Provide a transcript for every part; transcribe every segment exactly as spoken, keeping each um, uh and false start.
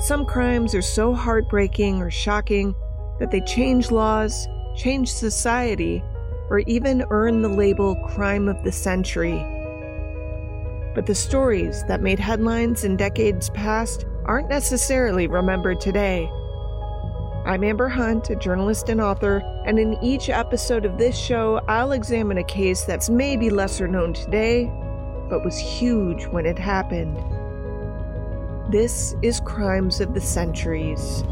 Some crimes are so heartbreaking or shocking that they change laws, change society, or even earn the label crime of the century. But the stories that made headlines in decades past aren't necessarily remembered today. I'm Amber Hunt, a journalist and author, and in each episode of this show, I'll examine a case that's maybe lesser known today, but was huge when it happened. This is Crimes of the Centuries.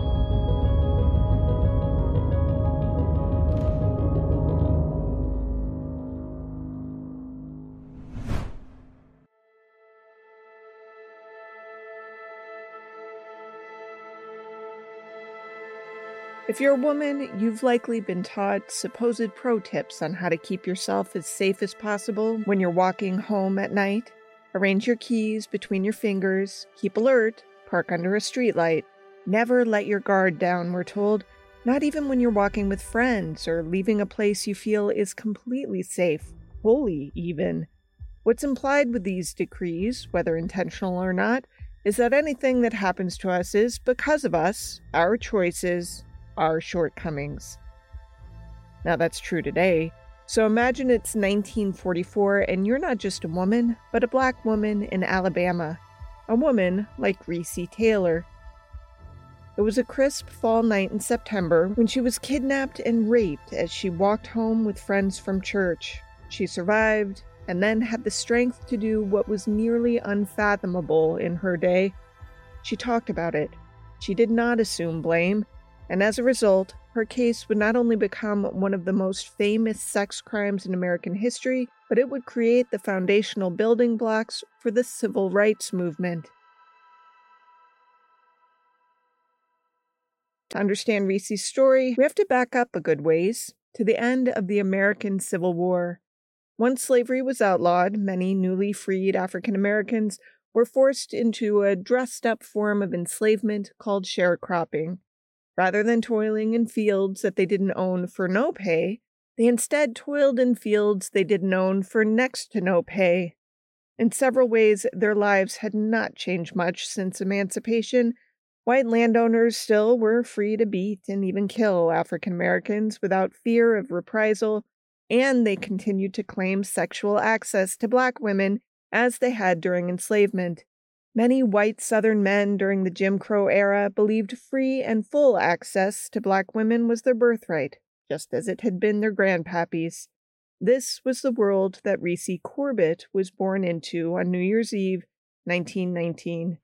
If you're a woman, you've likely been taught supposed pro tips on how to keep yourself as safe as possible when you're walking home at night. Arrange your keys between your fingers, keep alert, park under a streetlight. Never let your guard down, we're told, not even when you're walking with friends or leaving a place you feel is completely safe, holy even. What's implied with these decrees, whether intentional or not, is that anything that happens to us is because of us, our choices, our shortcomings. Now that's true today. So imagine it's nineteen forty-four and you're not just a woman, but a black woman in Alabama. A woman like Recy Taylor. It was a crisp fall night in September when she was kidnapped and raped as she walked home with friends from church. She survived and then had the strength to do what was nearly unfathomable in her day. She talked about it. She did not assume blame. And as a result, her case would not only become one of the most famous sex crimes in American history, but it would create the foundational building blocks for the civil rights movement. To understand Recy's story, we have to back up a good ways, to the end of the American Civil War. Once slavery was outlawed, many newly freed African Americans were forced into a dressed-up form of enslavement called sharecropping. Rather than toiling in fields that they didn't own for no pay, they instead toiled in fields they didn't own for next to no pay. In several ways, their lives had not changed much since emancipation. White landowners still were free to beat and even kill African Americans without fear of reprisal, and they continued to claim sexual access to black women as they had during enslavement. Many white Southern men during the Jim Crow era believed free and full access to black women was their birthright, just as it had been their grandpappies. This was the world that Recy Corbett was born into on New Year's Eve, nineteen nineteen.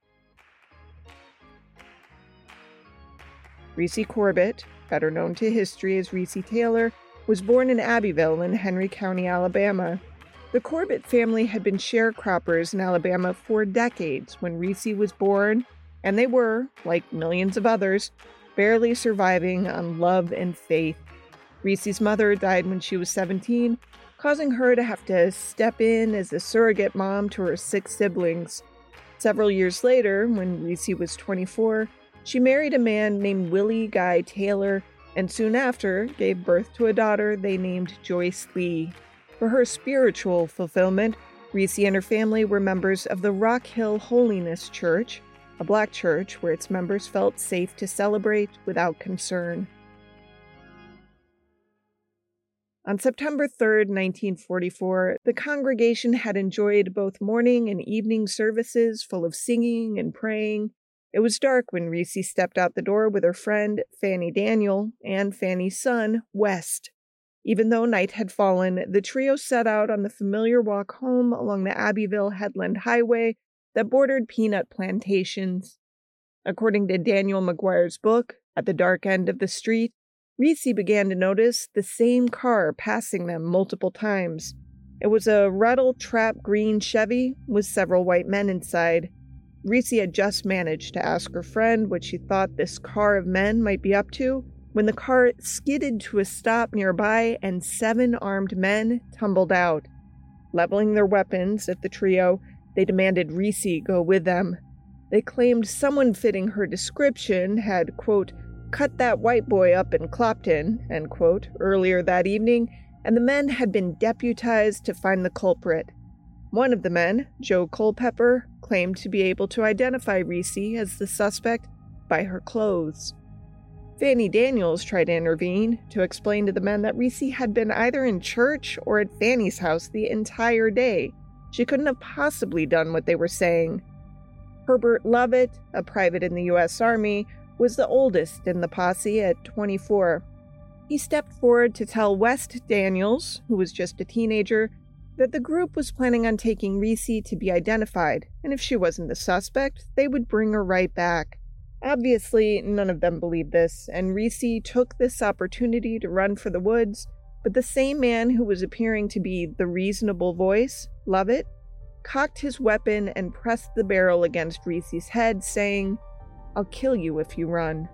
Recy Corbett, better known to history as Recy Taylor, was born in Abbeville in Henry County, Alabama. The Corbett family had been sharecroppers in Alabama for decades when Recy was born, and they were, like millions of others, barely surviving on love and faith. Recy's mother died when she was seventeen, causing her to have to step in as a surrogate mom to her six siblings. Several years later, when Recy was twenty-four, she married a man named Willie Guy Taylor, and soon after gave birth to a daughter they named Joyce Lee. For her spiritual fulfillment, Recy and her family were members of the Rock Hill Holiness Church, a black church where its members felt safe to celebrate without concern. On September third, nineteen forty-four, the congregation had enjoyed both morning and evening services full of singing and praying. It was dark when Recy stepped out the door with her friend, Fanny Daniel, and Fanny's son, West. Even though night had fallen, the trio set out on the familiar walk home along the Abbeville Headland Highway that bordered peanut plantations. According to Daniel McGuire's book, At the Dark End of the Street, Recy began to notice the same car passing them multiple times. It was a rattle-trap green Chevy with several white men inside. Recy had just managed to ask her friend what she thought this car of men might be up to, when the car skidded to a stop nearby and seven armed men tumbled out. Leveling their weapons at the trio, they demanded Recy go with them. They claimed someone fitting her description had, quote, cut that white boy up in Clopton, end quote, earlier that evening, and the men had been deputized to find the culprit. One of the men, Joe Culpepper, claimed to be able to identify Reese as the suspect by her clothes. Fanny Daniels tried to intervene to explain to the men that Reese had been either in church or at Fanny's house the entire day. She couldn't have possibly done what they were saying. Herbert Lovett, a private in the U S Army, was the oldest in the posse at twenty-four. He stepped forward to tell West Daniels, who was just a teenager, that the group was planning on taking Reese to be identified, and if she wasn't the suspect, they would bring her right back. Obviously, none of them believed this, and Reese took this opportunity to run for the woods, but the same man who was appearing to be the reasonable voice, Lovett, cocked his weapon and pressed the barrel against Reese's head, saying, "I'll kill you if you run."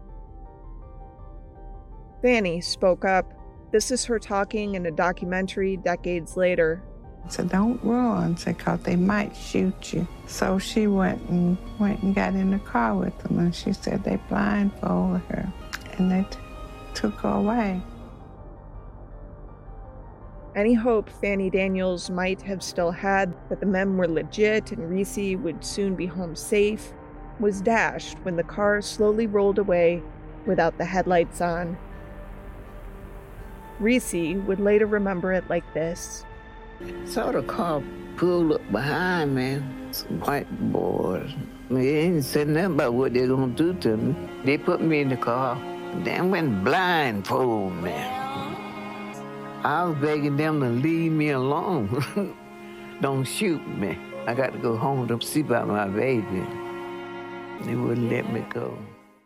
Fanny spoke up. This is her talking in a documentary decades later. I said, "Don't run," because they might shoot you. So she went and went and got in the car with them, and she said they blindfolded her, and they t- took her away. Any hope Fanny Daniels might have still had that the men were legit and Reese would soon be home safe was dashed when the car slowly rolled away without the headlights on. Reese would later remember it like this. Saw the car pull up behind me. Some white boys. They ain't said nothing about what they're gonna do to me. They put me in the car. Then went blindfold me. I was begging them to leave me alone. Don't shoot me. I got to go home to see about my baby. They wouldn't let me go.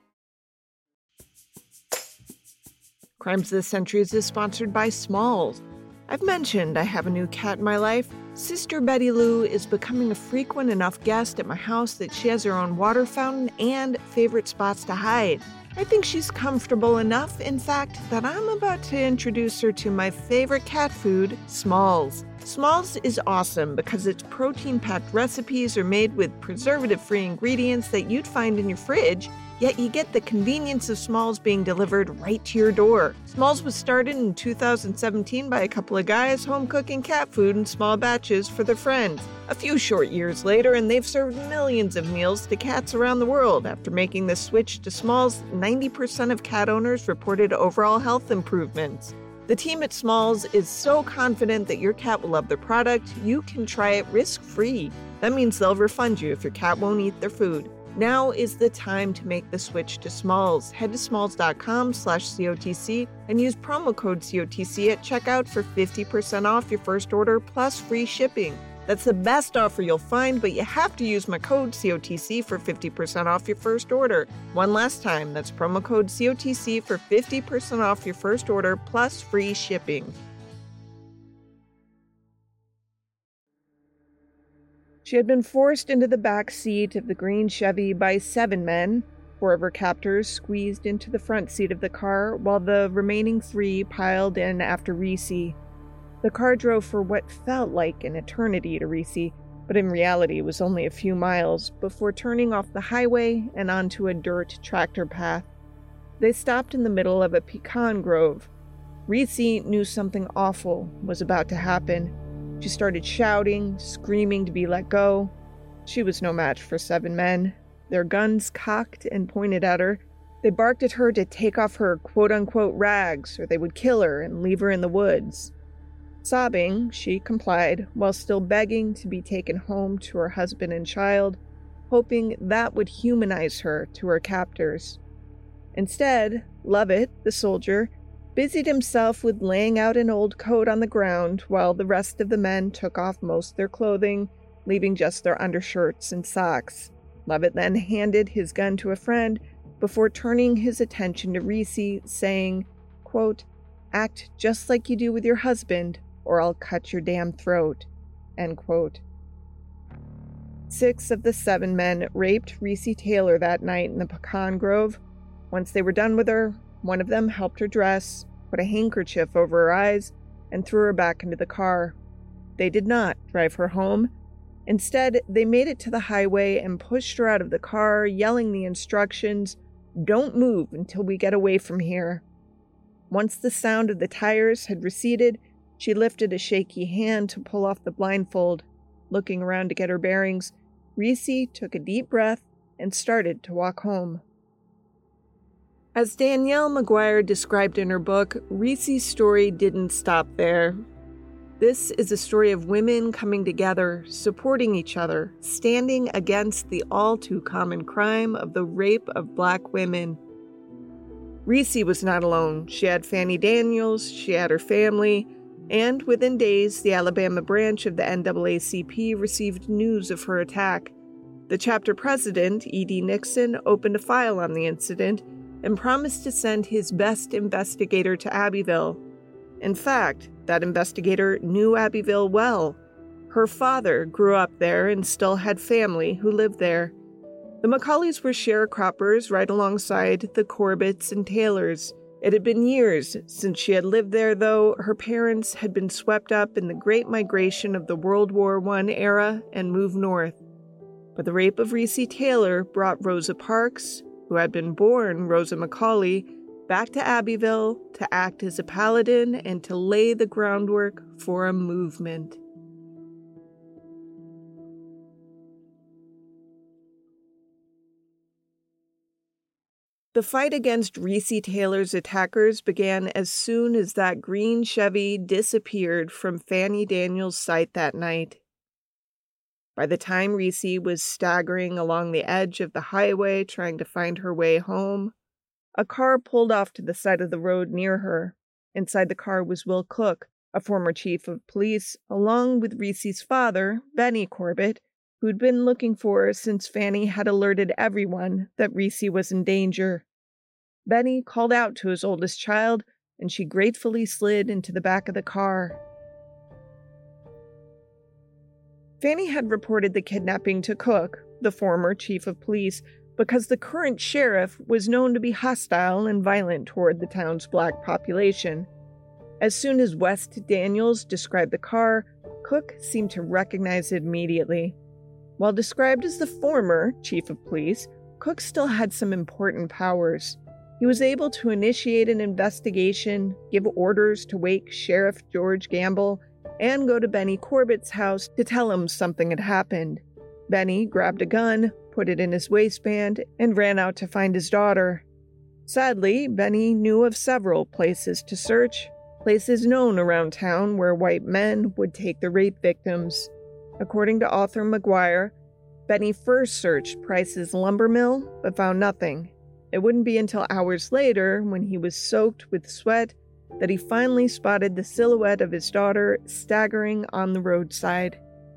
Crimes of the Centuries is sponsored by Smalls. I've mentioned I have a new cat in my life. Sister Betty Lou is becoming a frequent enough guest at my house that she has her own water fountain and favorite spots to hide. I think she's comfortable enough, in fact, that I'm about to introduce her to my favorite cat food, Smalls. Smalls is awesome because its protein-packed recipes are made with preservative-free ingredients that you'd find in your fridge, yet you get the convenience of Smalls being delivered right to your door. Smalls was started in two thousand seventeen by a couple of guys home cooking cat food in small batches for their friends. A few short years later, and they've served millions of meals to cats around the world. After making the switch to Smalls, ninety percent of cat owners reported overall health improvements. The team at Smalls is so confident that your cat will love their product, you can try it risk-free. That means they'll refund you if your cat won't eat their food. Now is the time to make the switch to Smalls. Head to smalls.com slash COTC and use promo code C O T C at checkout for fifty percent off your first order plus free shipping. That's the best offer you'll find, but you have to use my code C O T C for fifty percent off your first order. One last time, that's promo code C O T C for fifty percent off your first order plus free shipping. She had been forced into the back seat of the green Chevy by seven men. Four of her captors squeezed into the front seat of the car, while the remaining three piled in after Reese. The car drove for what felt like an eternity to Reese, but in reality was only a few miles before turning off the highway and onto a dirt tractor path. They stopped in the middle of a pecan grove. Reese knew something awful was about to happen. She started shouting, screaming to be let go. She was no match for seven men. Their guns cocked and pointed at her. They barked at her to take off her quote-unquote rags, or they would kill her and leave her in the woods. Sobbing, she complied, while still begging to be taken home to her husband and child, hoping that would humanize her to her captors. Instead, Lovett, the soldier, busied himself with laying out an old coat on the ground while the rest of the men took off most of their clothing, leaving just their undershirts and socks. Lovett then handed his gun to a friend before turning his attention to Reese, saying, quote, "Act just like you do with your husband, or I'll cut your damn throat," end quote. Six of the seven men raped Reese Taylor that night in the pecan grove. Once they were done with her, one of them helped her dress, put a handkerchief over her eyes, and threw her back into the car. They did not drive her home. Instead, they made it to the highway and pushed her out of the car, yelling the instructions, "Don't move until we get away from here." Once the sound of the tires had receded, she lifted a shaky hand to pull off the blindfold. Looking around to get her bearings, Reese took a deep breath and started to walk home. As Danielle McGuire described in her book, Reese's story didn't stop there. This is a story of women coming together, supporting each other, standing against the all-too-common crime of the rape of Black women. Reese was not alone. She had Fanny Daniels, she had her family, and within days, the Alabama branch of the N double A C P received news of her attack. The chapter president, E D Nixon, opened a file on the incident and promised to send his best investigator to Abbeville. In fact, that investigator knew Abbeville well. Her father grew up there and still had family who lived there. The McCaulays were sharecroppers right alongside the Corbetts and Taylors. It had been years since she had lived there, though her parents had been swept up in the Great Migration of the World War One era and moved north. But the rape of Reese Taylor brought Rosa Parks, who had been born Rosa McCauley, back to Abbeville to act as a paladin and to lay the groundwork for a movement. The fight against Reese Taylor's attackers began as soon as that green Chevy disappeared from Fanny Daniels' sight that night. By the time Reese was staggering along the edge of the highway trying to find her way home, a car pulled off to the side of the road near her. Inside the car was Will Cook, a former chief of police, along with Reese's father, Benny Corbett, who'd been looking for her since Fanny had alerted everyone that Reese was in danger. Benny called out to his oldest child, and she gratefully slid into the back of the car. Fanny had reported the kidnapping to Cook, the former chief of police, because the current sheriff was known to be hostile and violent toward the town's Black population. As soon as West Daniels described the car, Cook seemed to recognize it immediately. While described as the former chief of police, Cook still had some important powers. He was able to initiate an investigation, give orders to wake Sheriff George Gamble, and go to Benny Corbett's house to tell him something had happened. Benny grabbed a gun, put it in his waistband, and ran out to find his daughter. Sadly, Benny knew of several places to search, places known around town where white men would take the rape victims. According to author McGuire, Benny first searched Price's lumber mill, but found nothing. It wouldn't be until hours later, when he was soaked with sweat, that he finally spotted the silhouette of his daughter staggering on the roadside.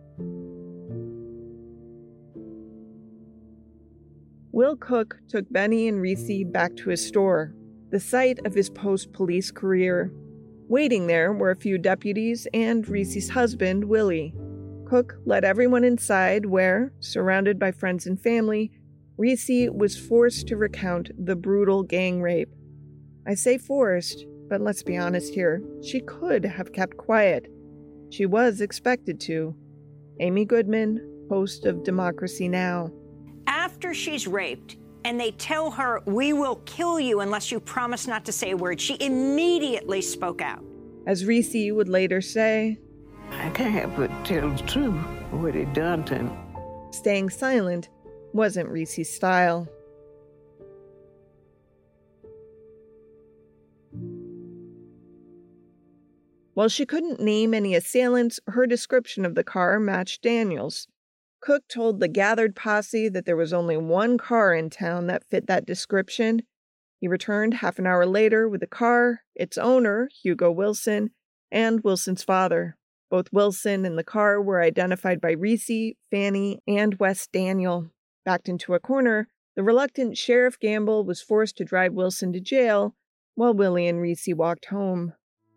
Will Cook took Benny and Reese back to his store, the site of his post-police career. Waiting there were a few deputies and Reese's husband, Willie. Cook led everyone inside where, surrounded by friends and family, Reese was forced to recount the brutal gang rape. I say forced, but let's be honest here, she could have kept quiet. She was expected to. Amy Goodman, host of Democracy Now! After she's raped, and they tell her, "We will kill you unless you promise not to say a word," she immediately spoke out. As Reese would later say, I can't help but tell the truth, what he done to him. Staying silent wasn't Reese's style. While she couldn't name any assailants, her description of the car matched Daniels. Cook told the gathered posse that there was only one car in town that fit that description. He returned half an hour later with the car, its owner, Hugo Wilson, and Wilson's father. Both Wilson and the car were identified by Reese, Fanny, and Wes Daniel. Backed into a corner, the reluctant Sheriff Gamble was forced to drive Wilson to jail, while Willie and Reese walked home.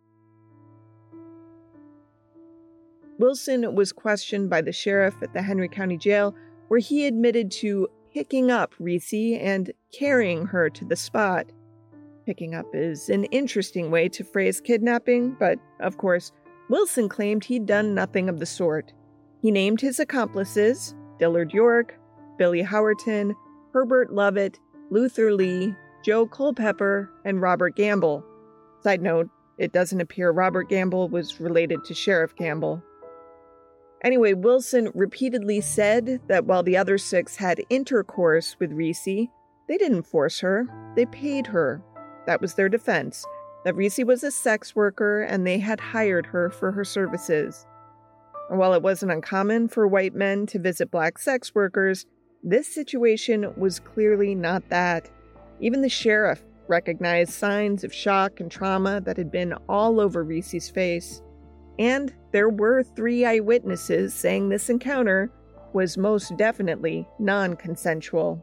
Wilson was questioned by the sheriff at the Henry County Jail, where he admitted to picking up Reese and carrying her to the spot. Picking up is an interesting way to phrase kidnapping, but, of course, Wilson claimed he'd done nothing of the sort. He named his accomplices, Dillard York, Billy Howerton, Herbert Lovett, Luther Lee, Joe Culpepper, and Robert Gamble. Side note, it doesn't appear Robert Gamble was related to Sheriff Gamble. Anyway, Wilson repeatedly said that while the other six had intercourse with Reese, they didn't force her, they paid her. That was their defense, that Reese was a sex worker and they had hired her for her services. And while it wasn't uncommon for white men to visit black sex workers, this situation was clearly not that. Even the sheriff recognized signs of shock and trauma that had been all over Reese's face. And there were three eyewitnesses saying this encounter was most definitely non-consensual.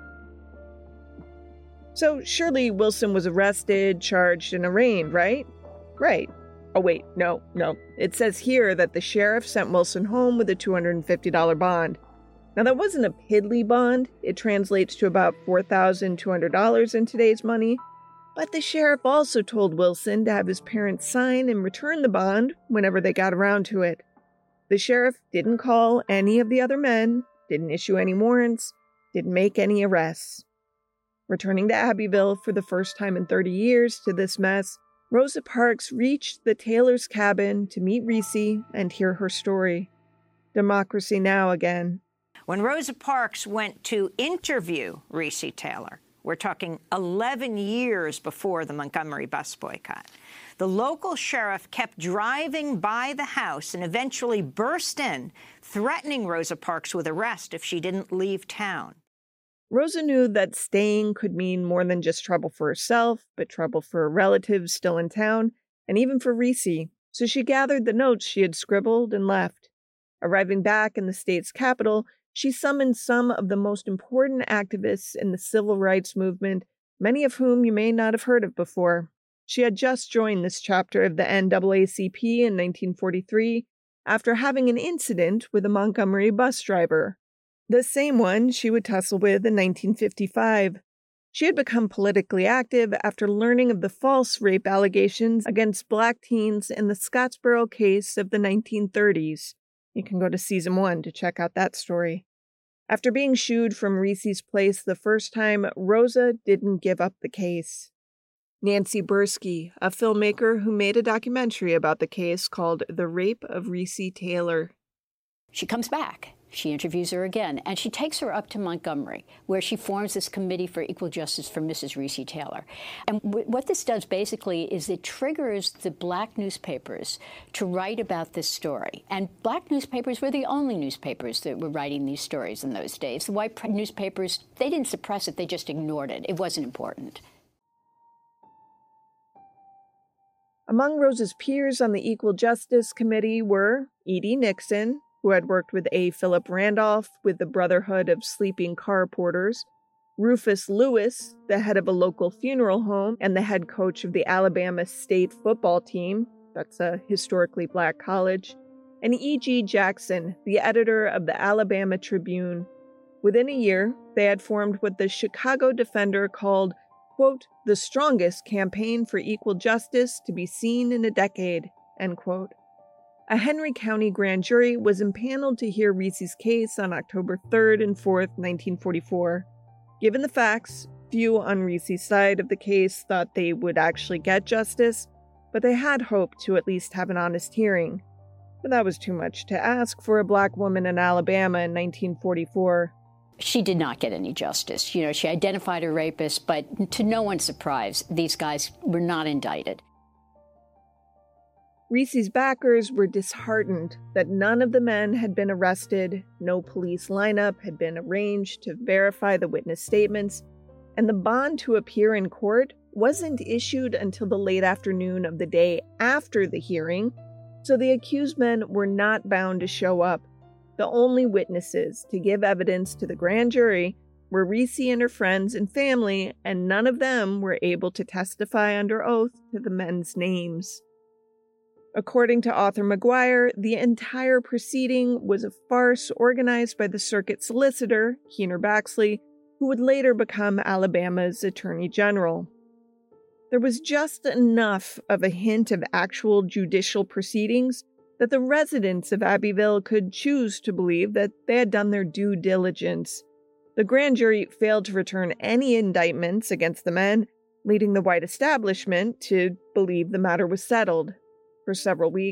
So surely Wilson was arrested, charged, and arraigned, right? Right. Oh wait, no, no. It says here that the sheriff sent Wilson home with a two hundred fifty dollars bond. Now that wasn't a piddly bond. It translates to about four thousand two hundred dollars in today's money. But the sheriff also told Wilson to have his parents sign and return the bond whenever they got around to it. The sheriff didn't call any of the other men, didn't issue any warrants, didn't make any arrests. Returning to Abbeville for the first time in thirty years to this mess, Rosa Parks reached the Taylor's cabin to meet Reese and hear her story. Democracy now again. When Rosa Parks went to interview Reese Taylor, we're talking eleven years before the Montgomery bus boycott, the local sheriff kept driving by the house and eventually burst in, threatening Rosa Parks with arrest if she didn't leave town. Rosa knew that staying could mean more than just trouble for herself, but trouble for a relative still in town, and even for Reese, so she gathered the notes she had scribbled and left. Arriving back in the state's capital, she summoned some of the most important activists in the civil rights movement, many of whom you may not have heard of before. She had just joined this chapter of the N double A C P in nineteen forty-three after having an incident with a Montgomery bus driver, the same one she would tussle with in nineteen fifty-five. She had become politically active after learning of the false rape allegations against black teens in the Scottsboro case of the nineteen thirties. You can go to season one to check out that story. After being shooed from Reese's place the first time, Rosa didn't give up the case. Nancy Bursky, a filmmaker who made a documentary about the case called The Rape of Reese Taylor. She comes back. She interviews her again, and she takes her up to Montgomery, where she forms this committee for equal justice for Missus Reese Taylor. And w- what this does basically is it triggers the black newspapers to write about this story. And black newspapers were the only newspapers that were writing these stories in those days. The white newspapers, they didn't suppress it, they just ignored it. It wasn't important. Among Rosa's peers on the Equal Justice Committee were Edie Nixon, who had worked with A. Philip Randolph with the Brotherhood of Sleeping Car Porters, Rufus Lewis, the head of a local funeral home and the head coach of the Alabama State football team, that's a historically black college, and E G Jackson, the editor of the Alabama Tribune. Within a year, they had formed what the Chicago Defender called, quote, the strongest campaign for equal justice to be seen in a decade, end quote. A Henry County grand jury was impaneled to hear Reese's case on October third and fourth, nineteen forty-four. Given the facts, few on Reese's side of the case thought they would actually get justice, but they had hoped to at least have an honest hearing. But that was too much to ask for a black woman in Alabama in nineteen forty-four. She did not get any justice. You know, she identified her rapist, but to no one's surprise, these guys were not indicted. Reese's backers were disheartened that none of the men had been arrested, no police lineup had been arranged to verify the witness statements, and the bond to appear in court wasn't issued until the late afternoon of the day after the hearing, so the accused men were not bound to show up. The only witnesses to give evidence to the grand jury were Reese and her friends and family, and none of them were able to testify under oath to the men's names. According to Arthur McGuire, the entire proceeding was a farce organized by the circuit solicitor, Keener Baxley, who would later become Alabama's Attorney General. There was just enough of a hint of actual judicial proceedings that the residents of Abbeville could choose to believe that they had done their due diligence. The grand jury failed to return any indictments against the men, leading the white establishment to believe the matter was settled. For several weeks,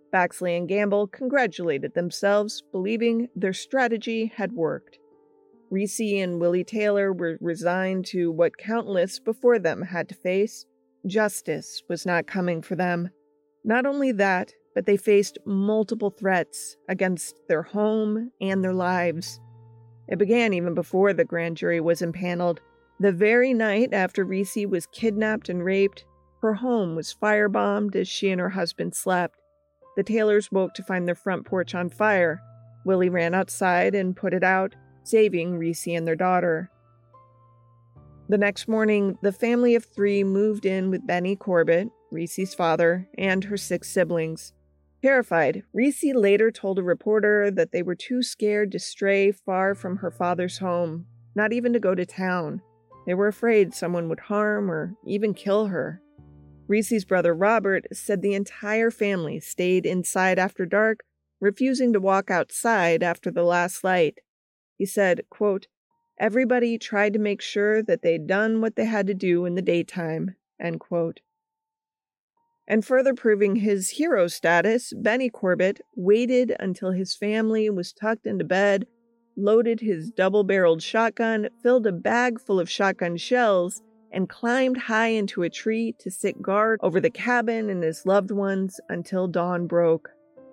Baxley and Gamble congratulated themselves, believing their strategy had worked. Reese and Willie Taylor were resigned to what countless before them had to face. Justice was not coming for them. Not only that, but they faced multiple threats against their home and their lives. It began even before the grand jury was impaneled. The very night after Reese was kidnapped and raped, her home was firebombed as she and her husband slept. The Taylors woke to find their front porch on fire. Willie ran outside and put it out, saving Reese and their daughter. The next morning, the family of three moved in with Benny Corbett, Reese's father, and her six siblings. Terrified, Reese later told a reporter that they were too scared to stray far from her father's home, not even to go to town. They were afraid someone would harm or even kill her. Reese's brother Robert said the entire family stayed inside after dark, refusing to walk outside after the last light. He said, quote, "Everybody tried to make sure that they'd done what they had to do in the daytime," end quote. And further proving his hero status, Benny Corbett waited until his family was tucked into bed, loaded his double-barreled shotgun, filled a bag full of shotgun shells, and climbed high into a tree to sit guard over the cabin and his loved ones until dawn broke.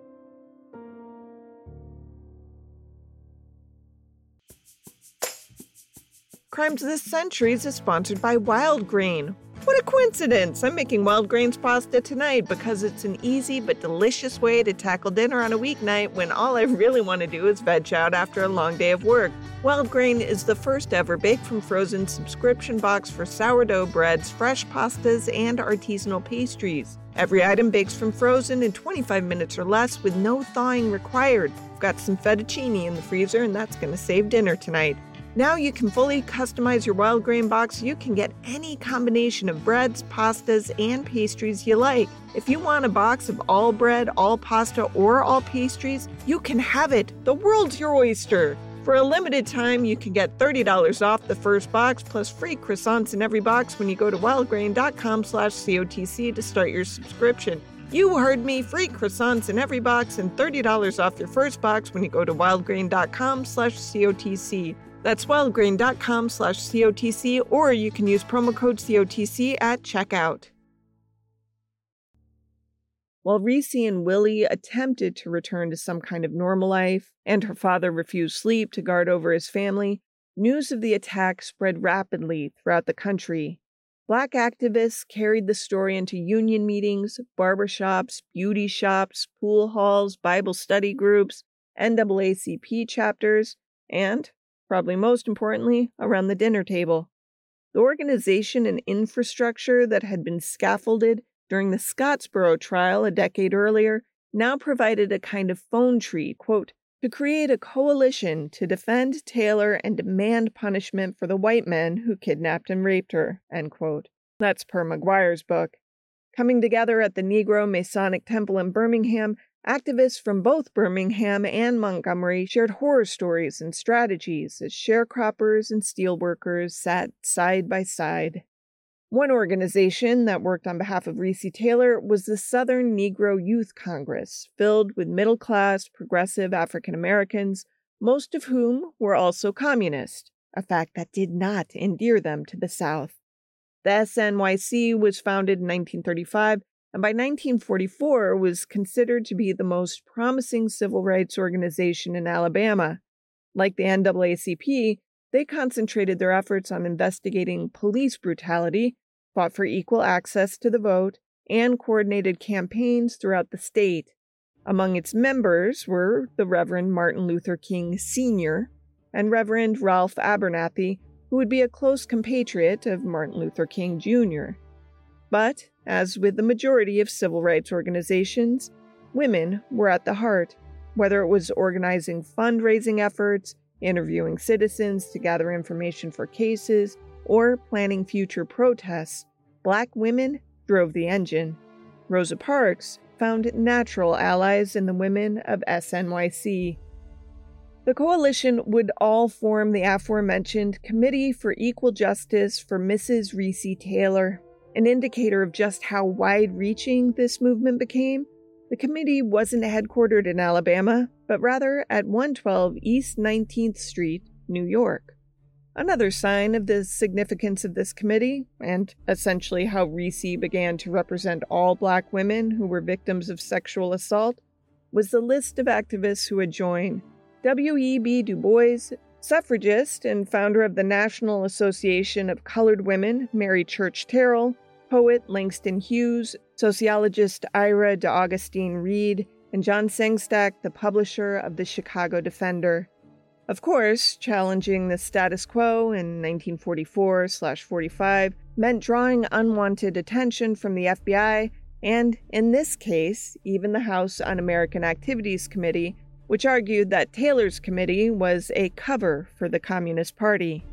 Crimes This Centuries is sponsored by Wild Grain. What a coincidence! I'm making Wild Grains pasta tonight because it's an easy but delicious way to tackle dinner on a weeknight when all I really want to do is veg out after a long day of work. Wild Grain is the first ever baked from frozen subscription box for sourdough breads, fresh pastas, and artisanal pastries. Every item bakes from frozen in twenty-five minutes or less with no thawing required. I've got some fettuccine in the freezer and that's going to save dinner tonight. Now you can fully customize your Wild Grain box. You can get any combination of breads, pastas, and pastries you like. If you want a box of all bread, all pasta, or all pastries, you can have it. The world's your oyster. For a limited time, you can get thirty dollars off the first box plus free croissants in every box when you go to wildgrain.com slash COTC to start your subscription. You heard me, free croissants in every box and thirty dollars off your first box when you go to wildgrain.com slash COTC. That's wildgrain.com slash COTC, or you can use promo code C O T C at checkout. While Reese and Willie attempted to return to some kind of normal life, and her father refused sleep to guard over his family, news of the attack spread rapidly throughout the country. Black activists carried the story into union meetings, barbershops, beauty shops, pool halls, Bible study groups, N double A C P chapters, and, probably most importantly, around the dinner table. The organization and infrastructure that had been scaffolded during the Scottsboro trial a decade earlier now provided a kind of phone tree, quote, to create a coalition to defend Taylor and demand punishment for the white men who kidnapped and raped her, end quote. That's per McGuire's book. Coming together at the Negro Masonic Temple in Birmingham, activists from both Birmingham and Montgomery shared horror stories and strategies as sharecroppers and steelworkers sat side by side. One organization that worked on behalf of Reese Taylor was the Southern Negro Youth Congress, filled with middle-class, progressive African Americans, most of whom were also communist, a fact that did not endear them to the South. The S N Y C was founded in nineteen thirty-five, and by nineteen forty-four was considered to be the most promising civil rights organization in Alabama. Like the N double A C P, they concentrated their efforts on investigating police brutality, fought for equal access to the vote, and coordinated campaigns throughout the state. Among its members were the Reverend Martin Luther King Senior and Reverend Ralph Abernathy, who would be a close compatriot of Martin Luther King Junior But, as with the majority of civil rights organizations, women were at the heart, whether it was organizing fundraising efforts, interviewing citizens to gather information for cases, or planning future protests. Black women drove the engine. Rosa Parks found natural allies in the women of S N Y C. The coalition would all form the aforementioned Committee for Equal Justice for Missus Reese Taylor. An indicator of just how wide-reaching this movement became, The committee wasn't headquartered in Alabama, but rather at one twelve East nineteenth Street, New York. Another sign of the significance of this committee, and essentially how Recy began to represent all Black women who were victims of sexual assault, was the list of activists who had joined: W E B Du Bois, suffragist and founder of the National Association of Colored Women, Mary Church Terrell, poet Langston Hughes, sociologist Ira DeAugustine Reed, and John Sengstack, the publisher of the Chicago Defender. Of course, challenging the status quo in nineteen forty-four forty-five meant drawing unwanted attention from the F B I and, in this case, even the House Un-American Activities Committee, which argued that Taylor's committee was a cover for the Communist Party.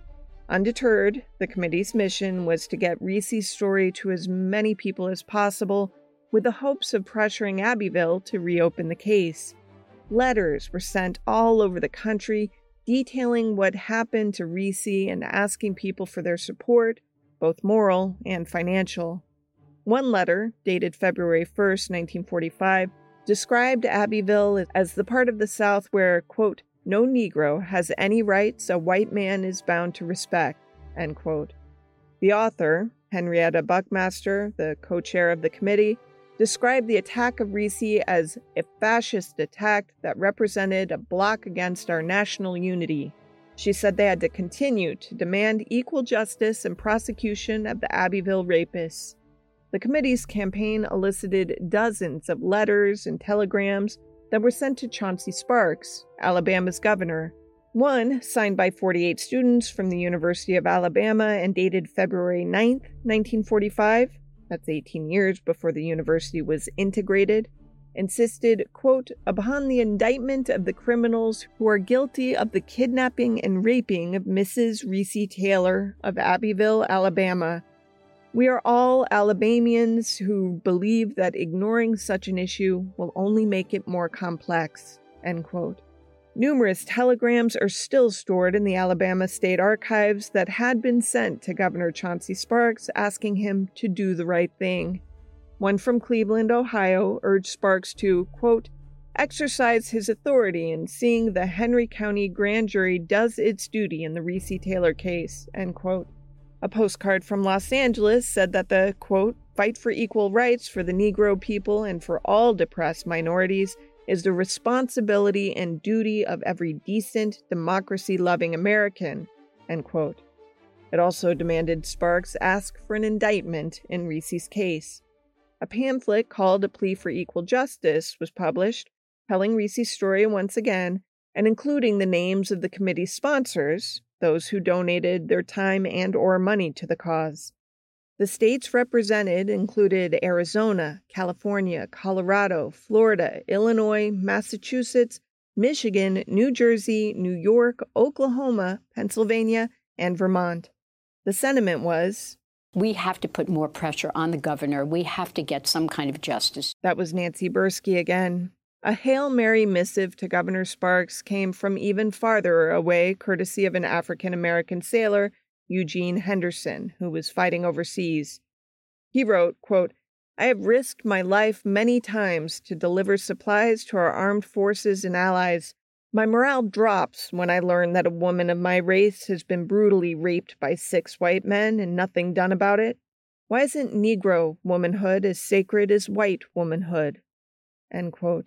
Undeterred, the committee's mission was to get Recy's story to as many people as possible, with the hopes of pressuring Abbeville to reopen the case. Letters were sent all over the country detailing what happened to Recy and asking people for their support, both moral and financial. One letter, dated February first, nineteen forty-five, described Abbeville as the part of the South where, quote, no Negro has any rights a white man is bound to respect, end quote. The author, Henrietta Buckmaster, the co-chair of the committee, described the attack of Recy as a fascist attack that represented a block against our national unity. She said they had to continue to demand equal justice and prosecution of the Abbeville rapists. The committee's campaign elicited dozens of letters and telegrams that were sent to Chauncey Sparks, Alabama's governor. One, signed by forty-eight students from the University of Alabama and dated February ninth, nineteen forty-five, that's eighteen years before the university was integrated, insisted, quote, upon the indictment of the criminals who are guilty of the kidnapping and raping of Missus Recy Taylor of Abbeville, Alabama. We are all Alabamians who believe that ignoring such an issue will only make it more complex, end quote. Numerous telegrams are still stored in the Alabama State Archives that had been sent to Governor Chauncey Sparks asking him to do the right thing. One from Cleveland, Ohio, urged Sparks to, quote, exercise his authority in seeing the Henry County Grand Jury does its duty in the Recy Taylor case, end quote. A postcard from Los Angeles said that the, quote, fight for equal rights for the Negro people and for all depressed minorities is the responsibility and duty of every decent, democracy-loving American, end quote. It also demanded Sparks ask for an indictment in Recy's case. A pamphlet called A Plea for Equal Justice was published, telling Recy's story once again, and including the names of the committee's sponsors, those who donated their time and or money to the cause. The states represented included Arizona, California, Colorado, Florida, Illinois, Massachusetts, Michigan, New Jersey, New York, Oklahoma, Pennsylvania, and Vermont. The sentiment was, we have to put more pressure on the governor. We have to get some kind of justice. That was Nancy Bursky again. A Hail Mary missive to Governor Sparks came from even farther away, courtesy of an African-American sailor, Eugene Henderson, who was fighting overseas. He wrote, quote, I have risked my life many times to deliver supplies to our armed forces and allies. My morale drops when I learn that a woman of my race has been brutally raped by six white men and nothing done about it. Why isn't Negro womanhood as sacred as white womanhood? End quote.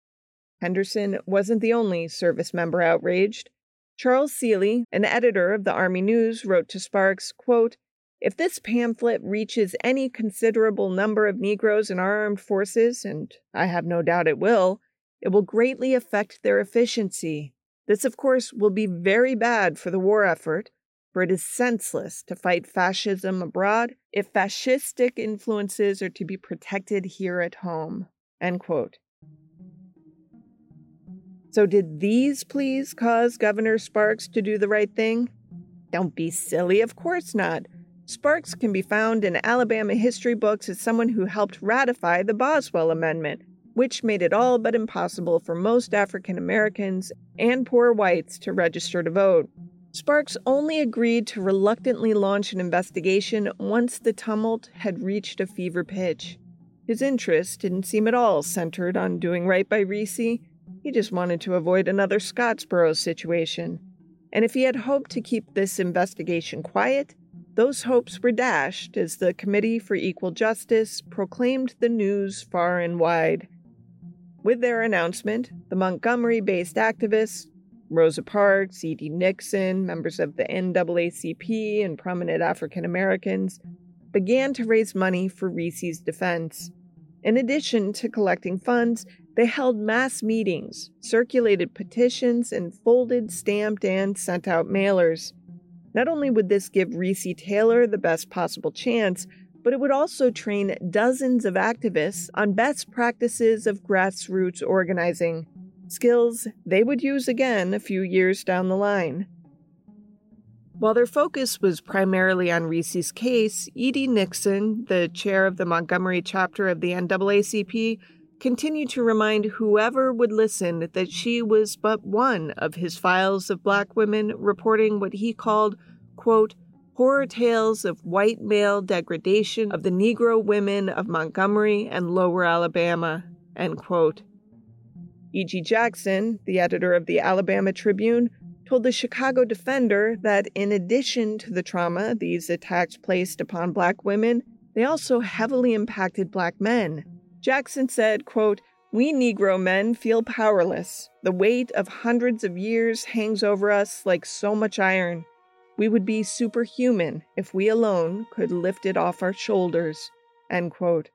Henderson wasn't the only service member outraged. Charles Seeley, an editor of the Army News, wrote to Sparks, quote, if this pamphlet reaches any considerable number of Negroes in our armed forces, and I have no doubt it will, it will greatly affect their efficiency. This, of course, will be very bad for the war effort, for it is senseless to fight fascism abroad if fascistic influences are to be protected here at home. End quote. So did these pleas cause Governor Sparks to do the right thing? Don't be silly, of course not. Sparks can be found in Alabama history books as someone who helped ratify the Boswell Amendment, which made it all but impossible for most African Americans and poor whites to register to vote. Sparks only agreed to reluctantly launch an investigation once the tumult had reached a fever pitch. His interest didn't seem at all centered on doing right by Reese. He just wanted to avoid another Scottsboro situation. And if he had hoped to keep this investigation quiet, those hopes were dashed as the Committee for Equal Justice proclaimed the news far and wide. With their announcement, the Montgomery-based activists, Rosa Parks, Edie Nixon, members of the N double A C P, and prominent African Americans, began to raise money for Reese's defense. In addition to collecting funds, they held mass meetings, circulated petitions, and folded, stamped, and sent out mailers. Not only would this give Reese Taylor the best possible chance, but it would also train dozens of activists on best practices of grassroots organizing, skills they would use again a few years down the line. While their focus was primarily on Reese's case, Edie Nixon, the chair of the Montgomery chapter of the N double A C P, continued to remind whoever would listen that she was but one of his files of black women reporting what he called, quote, horror tales of white male degradation of the Negro women of Montgomery and Lower Alabama, end quote. E G Jackson, the editor of the Alabama Tribune, told the Chicago Defender that in addition to the trauma these attacks placed upon black women, they also heavily impacted black men. Jackson said, quote, we Negro men feel powerless. The weight of hundreds of years hangs over us like so much iron. We would be superhuman if we alone could lift it off our shoulders, end quote.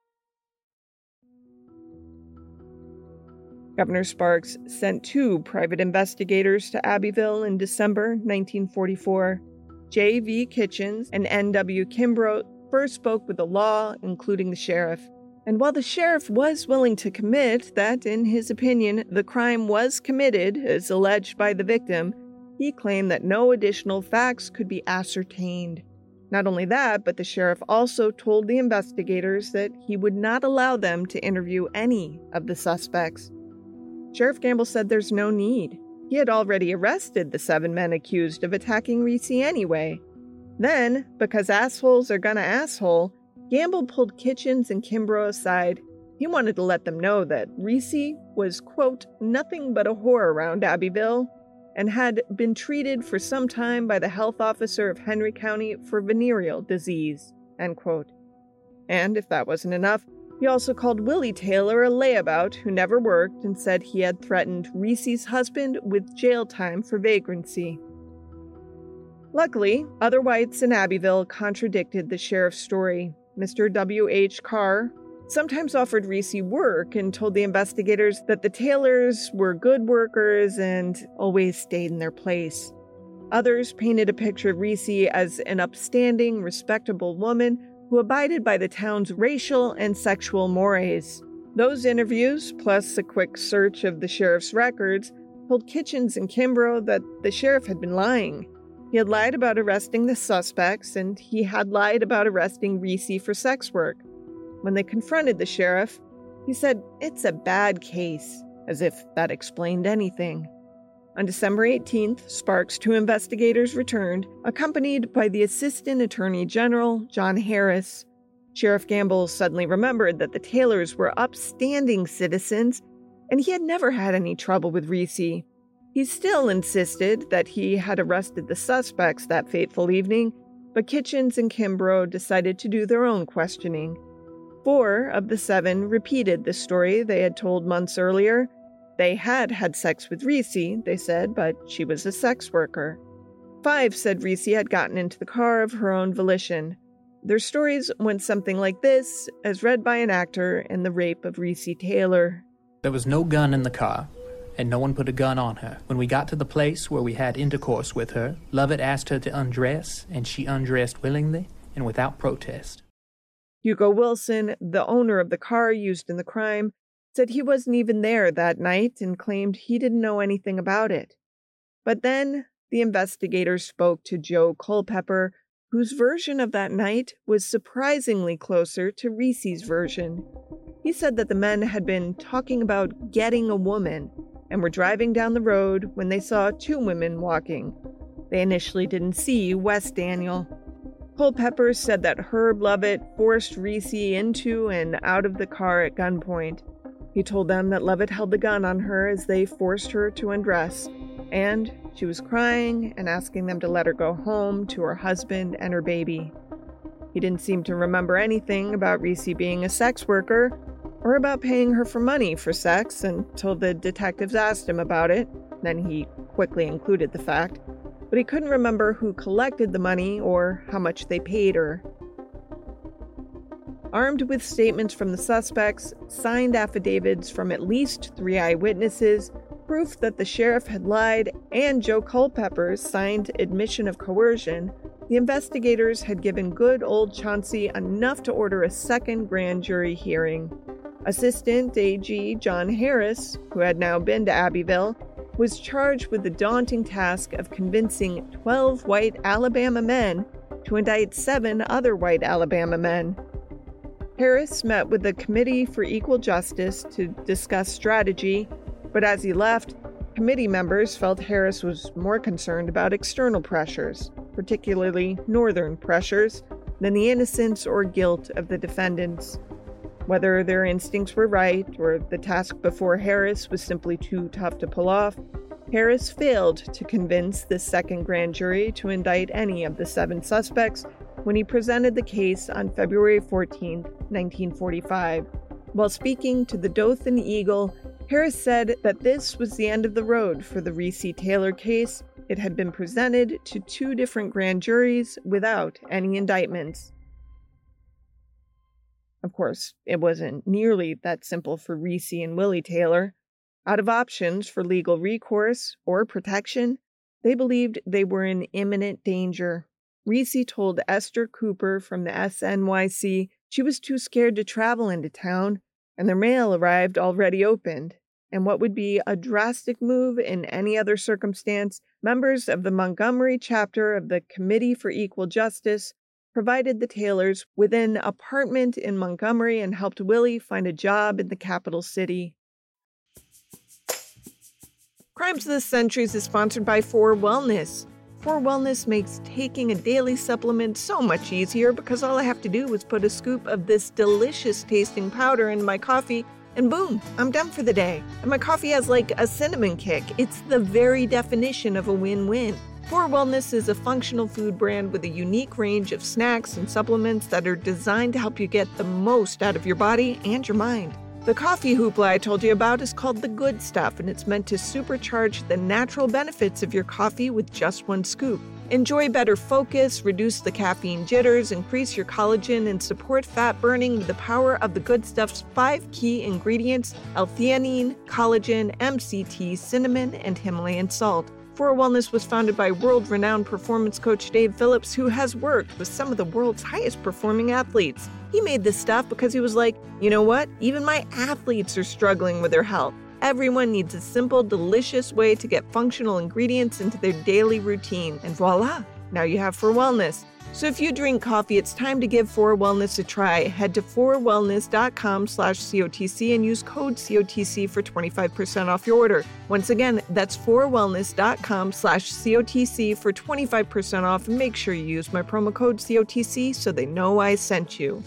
Governor Sparks sent two private investigators to Abbeville in December nineteen forty-four. J V Kitchens and N W Kimbrough first spoke with the law, including the sheriff. And while the sheriff was willing to commit that, in his opinion, the crime was committed as alleged by the victim, he claimed that no additional facts could be ascertained. Not only that, but the sheriff also told the investigators that he would not allow them to interview any of the suspects. Sheriff Gamble said there's no need. He had already arrested the seven men accused of attacking Reese anyway. Then, because assholes are gonna asshole, Gamble pulled Kitchens and Kimbrough aside. He wanted to let them know that Reese was, quote, nothing but a whore around Abbeville, and had been treated for some time by the health officer of Henry County for venereal disease, end quote. And if that wasn't enough, he also called Willie Taylor a layabout who never worked and said he had threatened Reese's husband with jail time for vagrancy. Luckily, other whites in Abbeville contradicted the sheriff's story. Mister W H Carr sometimes offered Reese work and told the investigators that the Taylors were good workers and always stayed in their place. Others painted a picture of Reese as an upstanding, respectable woman who abided by the town's racial and sexual mores. Those interviews, plus a quick search of the sheriff's records, told Kitchens and Kimbrough that the sheriff had been lying. He had lied about arresting the suspects, and he had lied about arresting Reese for sex work. When they confronted the sheriff, he said, it's a bad case, as if that explained anything. On December eighteenth, Sparks' two investigators returned, accompanied by the Assistant Attorney General, John Harris. Sheriff Gamble suddenly remembered that the Taylors were upstanding citizens, and he had never had any trouble with Reese. He still insisted that he had arrested the suspects that fateful evening, but Kitchens and Kimbrough decided to do their own questioning. Four of the seven repeated the story they had told months earlier. They had had sex with Reese, they said, but she was a sex worker. Five said Reese had gotten into the car of her own volition. Their stories went something like this, as read by an actor in The Rape of Reese Taylor. There was no gun in the car, and no one put a gun on her. When we got to the place where we had intercourse with her, Lovett asked her to undress, and she undressed willingly and without protest. Hugo Wilson, the owner of the car used in the crime, said he wasn't even there that night and claimed he didn't know anything about it. But then the investigators spoke to Joe Culpepper, whose version of that night was surprisingly closer to Reese's version. He said that the men had been talking about getting a woman and were driving down the road when they saw two women walking. They initially didn't see Wes Daniel. Culpepper said that Herb Lovett forced Reese into and out of the car at gunpoint. He told them that Lovett held the gun on her as they forced her to undress, and she was crying and asking them to let her go home to her husband and her baby. He didn't seem to remember anything about Reese being a sex worker or about paying her for money for sex until the detectives asked him about it. Then he quickly included the fact, but he couldn't remember who collected the money or how much they paid her. Armed with statements from the suspects, signed affidavits from at least three eyewitnesses, proof that the sheriff had lied, and Joe Culpepper's signed admission of coercion, the investigators had given good old Chauncey enough to order a second grand jury hearing. Assistant A G John Harris, who had now been to Abbeville, was charged with the daunting task of convincing twelve white Alabama men to indict seven other white Alabama men. Harris met with the Committee for Equal Justice to discuss strategy, but as he left, committee members felt Harris was more concerned about external pressures, particularly northern pressures, than the innocence or guilt of the defendants. Whether their instincts were right or the task before Harris was simply too tough to pull off, Harris failed to convince the second grand jury to indict any of the seven suspects when he presented the case on February fourteenth, nineteen forty-five. While speaking to the Dothan Eagle, Harris said that this was the end of the road for the Reese Taylor case. It had been presented to two different grand juries without any indictments. Of course, it wasn't nearly that simple for Reese and Willie Taylor. Out of options for legal recourse or protection, they believed they were in imminent danger. Reese told Esther Cooper from the S N Y C she was too scared to travel into town, and their mail arrived already opened. And what would be a drastic move in any other circumstance, members of the Montgomery chapter of the Committee for Equal Justice provided the Taylors with an apartment in Montgomery and helped Willie find a job in the capital city. Crimes of the Centuries is sponsored by four Wellness. four Wellness makes taking a daily supplement so much easier because all I have to do is put a scoop of this delicious tasting powder in my coffee and boom, I'm done for the day. And my coffee has like a cinnamon kick. It's the very definition of a win-win. four Wellness is a functional food brand with a unique range of snacks and supplements that are designed to help you get the most out of your body and your mind. The coffee hoopla I told you about is called The Good Stuff, and it's meant to supercharge the natural benefits of your coffee with just one scoop. Enjoy better focus, reduce the caffeine jitters, increase your collagen, and support fat burning with the power of The Good Stuff's five key ingredients: L-theanine, collagen, M C T, cinnamon, and Himalayan salt. four Wellness was founded by world-renowned performance coach Dave Phillips, who has worked with some of the world's highest-performing athletes. He made this stuff because he was like, you know what? Even my athletes are struggling with their health. Everyone needs a simple, delicious way to get functional ingredients into their daily routine. And voila, now you have four Wellness. So if you drink coffee, it's time to give four Wellness a try. Head to four wellness dot com slash C O T C and use code C O T C for twenty-five percent off your order. Once again, that's four wellness dot com slash C O T C for twenty-five percent off. And make sure you use my promo code C O T C so they know I sent you.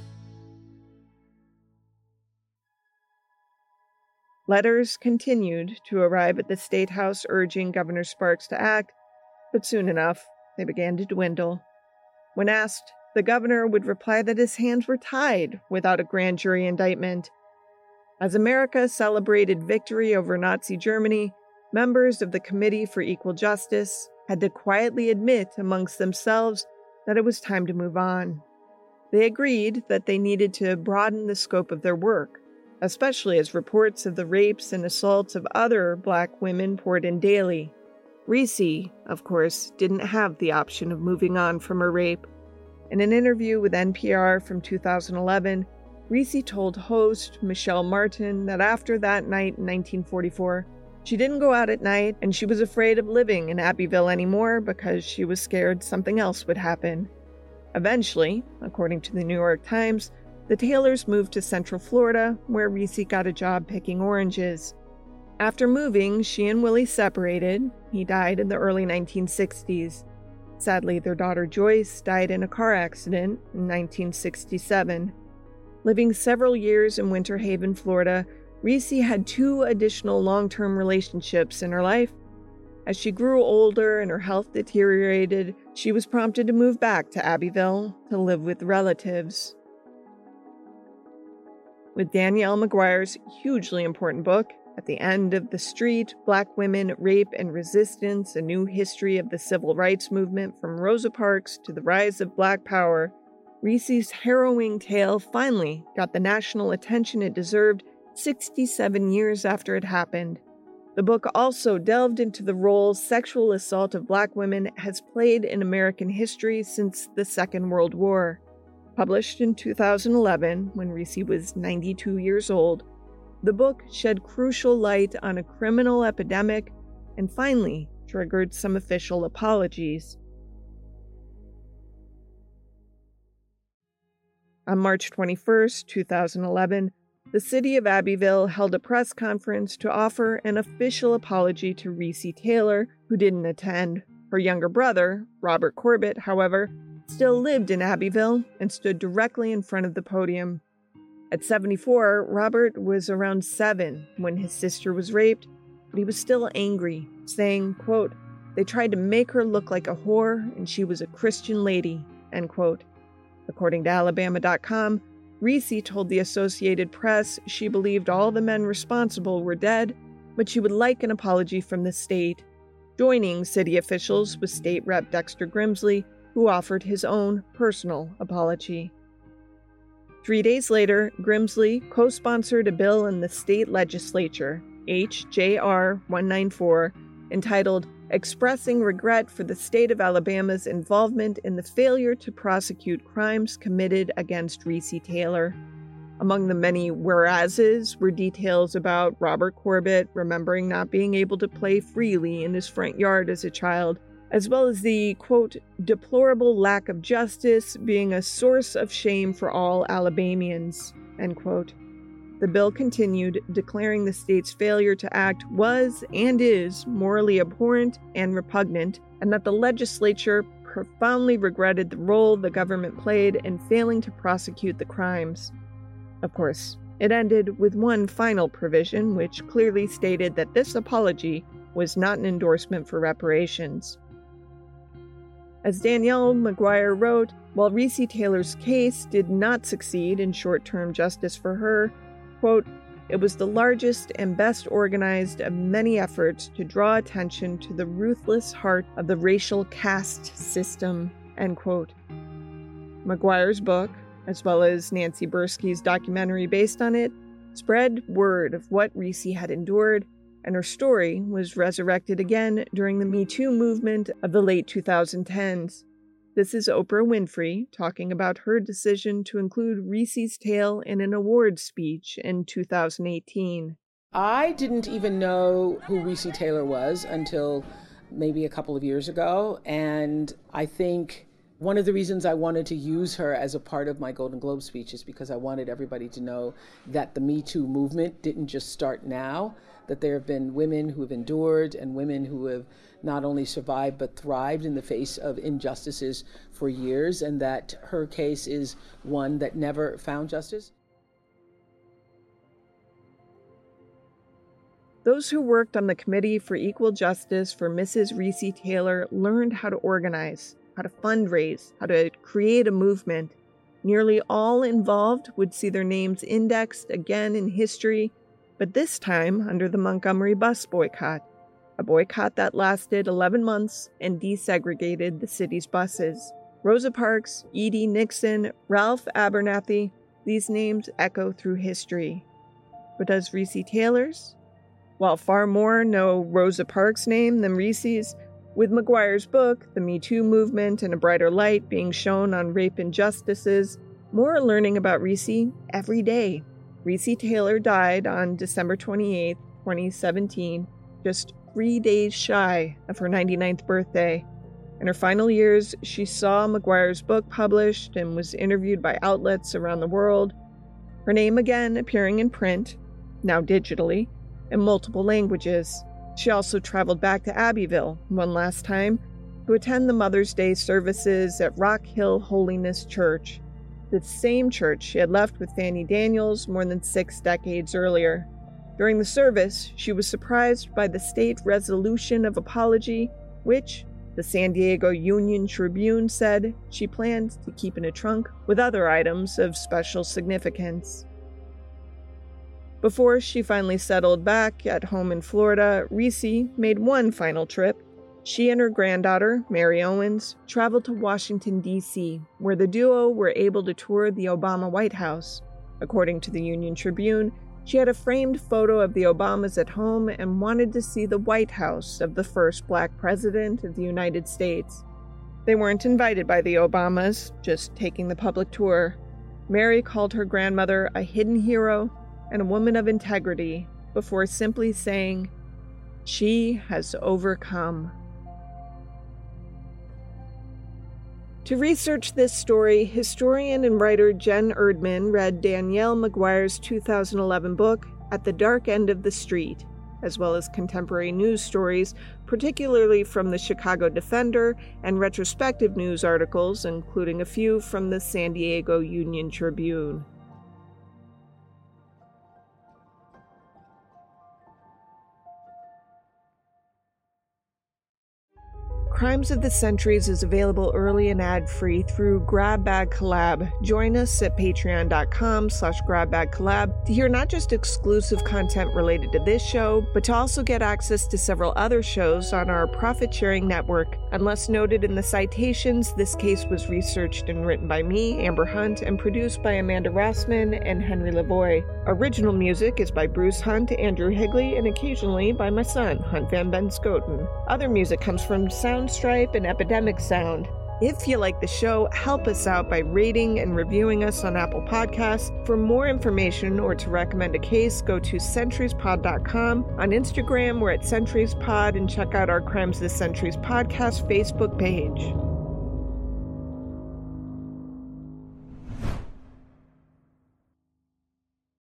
Letters continued to arrive at the State House urging Governor Sparks to act, but soon enough, they began to dwindle. When asked, the governor would reply that his hands were tied without a grand jury indictment. As America celebrated victory over Nazi Germany, members of the Committee for Equal Justice had to quietly admit amongst themselves that it was time to move on. They agreed that they needed to broaden the scope of their work, especially as reports of the rapes and assaults of other Black women poured in daily. Reese, of course, didn't have the option of moving on from her rape. In an interview with N P R from two thousand eleven, Reese told host Michelle Martin that after that night in nineteen forty-four, she didn't go out at night and she was afraid of living in Abbeville anymore because she was scared something else would happen. Eventually, according to the New York Times, the Taylors moved to Central Florida, where Reese got a job picking oranges. After moving, she and Willie separated. He died in the early nineteen sixties. Sadly, their daughter Joyce died in a car accident in nineteen sixty-seven. Living several years in Winter Haven, Florida, Reese had two additional long-term relationships in her life. As she grew older and her health deteriorated, she was prompted to move back to Abbeville to live with relatives. With Danielle McGuire's hugely important book, At the End of the Street, Black Women, Rape, and Resistance, A New History of the Civil Rights Movement from Rosa Parks to the Rise of Black Power, Reese's harrowing tale finally got the national attention it deserved sixty-seven years after it happened. The book also delved into the role sexual assault of Black women has played in American history since the Second World War. Published in two thousand eleven, when Reese was ninety-two years old, the book shed crucial light on a criminal epidemic and finally triggered some official apologies. On March twenty-first, two thousand eleven, the city of Abbeville held a press conference to offer an official apology to Reese Taylor, who didn't attend. Her younger brother, Robert Corbett, however, still lived in Abbeville and stood directly in front of the podium. At seventy-four, Robert was around seven when his sister was raped, but he was still angry, saying, quote, "They tried to make her look like a whore, and she was a Christian lady," end quote. According to Alabama dot com, Reese told the Associated Press she believed all the men responsible were dead, but she would like an apology from the state. Joining city officials was State Representative Dexter Grimsley, who offered his own personal apology. Three days later, Grimsley co-sponsored a bill in the state legislature, H J R one ninety-four, entitled Expressing Regret for the State of Alabama's Involvement in the Failure to Prosecute Crimes Committed Against Reese Taylor. Among the many whereases were details about Robert Corbett remembering not being able to play freely in his front yard as a child, as well as the, quote, deplorable lack of justice being a source of shame for all Alabamians, end quote. The bill continued, declaring the state's failure to act was and is morally abhorrent and repugnant, and that the legislature profoundly regretted the role the government played in failing to prosecute the crimes. Of course, it ended with one final provision, which clearly stated that this apology was not an endorsement for reparations. As Danielle McGuire wrote, while Reese Taylor's case did not succeed in short-term justice for her, quote, "It was the largest and best organized of many efforts to draw attention to the ruthless heart of the racial caste system," end quote. McGuire's book, as well as Nancy Bursky's documentary based on it, spread word of what Reese had endured, and her story was resurrected again during the Me Too movement of the late twenty tens. This is Oprah Winfrey talking about her decision to include Reese's tale in an awards speech in two thousand eighteen. I didn't even know who Reese Taylor was until maybe a couple of years ago, and I think one of the reasons I wanted to use her as a part of my Golden Globe speech is because I wanted everybody to know that the Me Too movement didn't just start now, that there have been women who have endured and women who have not only survived but thrived in the face of injustices for years, and that her case is one that never found justice. Those who worked on the Committee for Equal Justice for Missus Reese Taylor learned how to organize, how to fundraise, how to create a movement. Nearly all involved would see their names indexed again in history, but this time under the Montgomery bus boycott, a boycott that lasted eleven months and desegregated the city's buses. Rosa Parks, Edie Nixon, Ralph Abernathy, these names echo through history. But does Reese Taylor's? While far more know Rosa Parks' name than Reese's, with McGuire's book, The Me Too Movement and a Brighter Light, being shown on rape injustices, more are learning about Reese every day. Reese Taylor died on December twenty-eighth, twenty seventeen, just three days shy of her ninety-ninth birthday. In her final years, she saw McGuire's book published and was interviewed by outlets around the world, her name again appearing in print, now digitally, in multiple languages. She also traveled back to Abbeville one last time to attend the Mother's Day services at Rock Hill Holiness Church, the same church she had left with Fanny Daniels more than six decades earlier. During the service, she was surprised by the state resolution of apology, which, the San Diego Union Tribune said, she planned to keep in a trunk with other items of special significance. Before she finally settled back at home in Florida, Reese made one final trip. She and her granddaughter, Mary Owens, traveled to Washington, D C, where the duo were able to tour the Obama White House. According to the Union Tribune, she had a framed photo of the Obamas at home and wanted to see the White House of the first black president of the United States. They weren't invited by the Obamas, just taking the public tour. Mary called her grandmother a hidden hero and a woman of integrity before simply saying, "She has overcome." To research this story, historian and writer Jen Erdman read Danielle McGuire's two thousand eleven book, At the Dark End of the Street, as well as contemporary news stories, particularly from the Chicago Defender and retrospective news articles, including a few from the San Diego Union Tribune. Crimes of the Centuries is available early and ad-free through Grab Bag Collab. Join us at patreon.com slash grabbagcollab to hear not just exclusive content related to this show, but to also get access to several other shows on our profit-sharing network. Unless noted in the citations, this case was researched and written by me, Amber Hunt, and produced by Amanda Rossman and Henry Lavoie. Original music is by Bruce Hunt, Andrew Higley, and occasionally by my son, Hunt Van Benscoten. Other music comes from Soundstripe and Epidemic Sound. If you like the show, help us out by rating and reviewing us on Apple Podcasts. For more information or to recommend a case, go to centuries pod dot com. On Instagram, we're at centuriespod, and check out our Crimes of the Centuries podcast Facebook page.